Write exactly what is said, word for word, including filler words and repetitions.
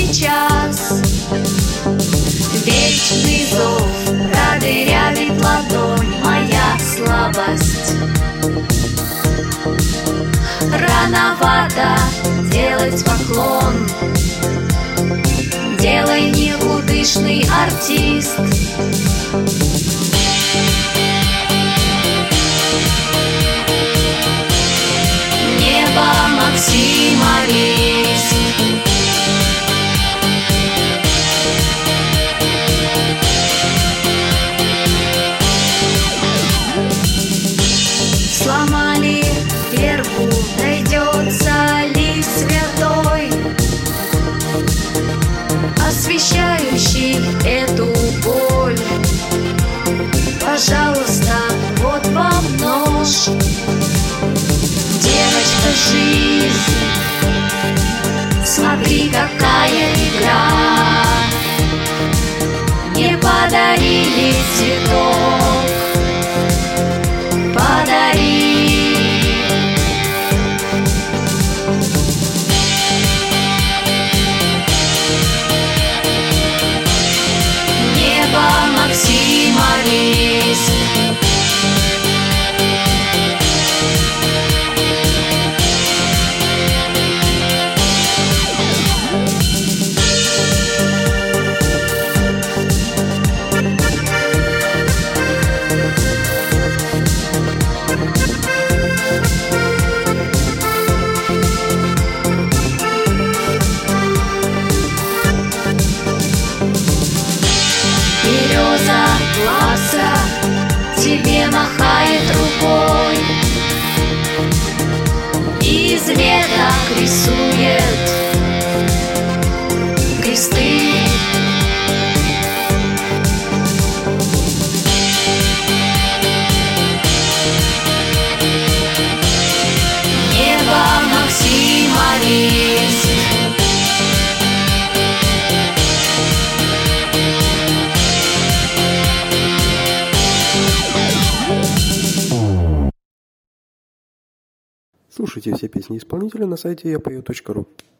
сейчас. Вечный зов продырявит ладонь, моя слабость. Рановато делать поклон, делай, никудышный артист. Небо Максимович. Сломали вербу, найдется ли святой, освещающий эту боль? Пожалуйста, вот вам нож. Девочка, жизнь, смотри, какая игра. Не подарили цветок, подари. Небо Максимович. Береза класса тебе махает рукой, из веток рисует кресты. Небо Максимович. Слушайте все песни исполнителя на сайте я пою точка ру.